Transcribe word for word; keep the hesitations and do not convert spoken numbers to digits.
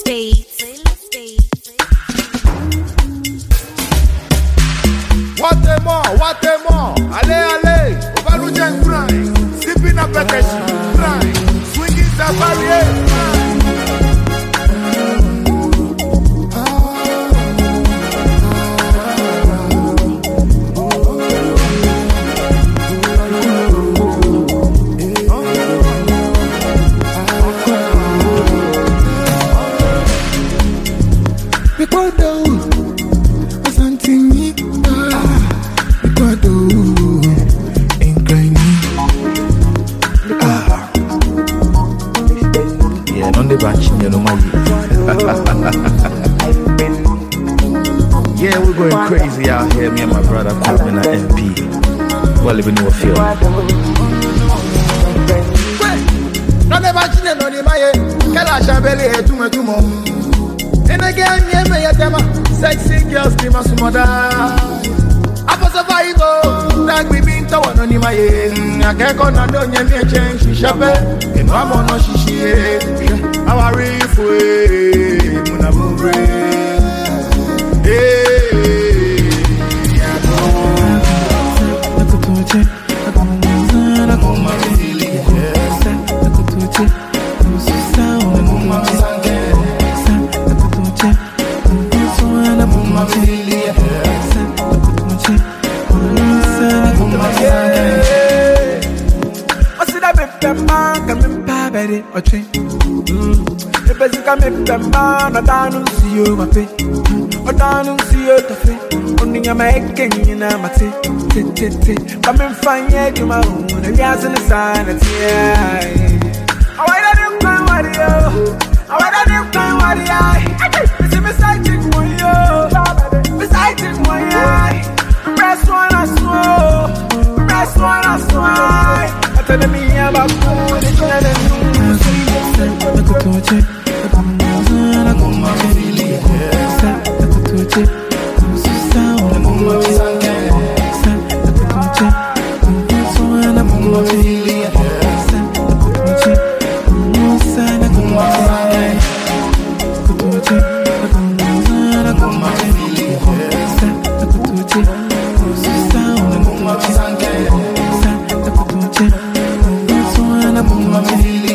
States. What a more, what a more. Ale, ale. Overlujen grind. Sipping a package. Grind. Swinging safari. Yeah, we're going crazy out here. Me and my brother Corbin at M P. We're living in a field. No never chine no ni maye. Kala shabele e tume tumo. And again, yeah, me yatema. Sexy girls ni masumoda. Apo survival. Nag we been to one ni maye. Akeko na do nye me change shape. Eno amo no shishi. Our reef way. Muna move. Hey. Make them man, I don't see you, my pay. I don't see you, the only I'm making you know, my tea. Come and find you, my own, and yes, in the sign. I want to come what you, I want to come what you. It's a mistake, one you, beside it, one you. Rest one, I swear, rest one, I swear. I tell me about food, it's not a new. I'm